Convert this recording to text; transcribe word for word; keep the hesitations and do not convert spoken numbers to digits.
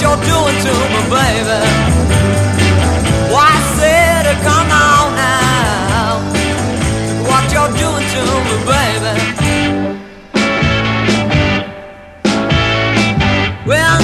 you're doing to me, baby. Why, I said, come on now. Look what you're doing to me, baby. Well,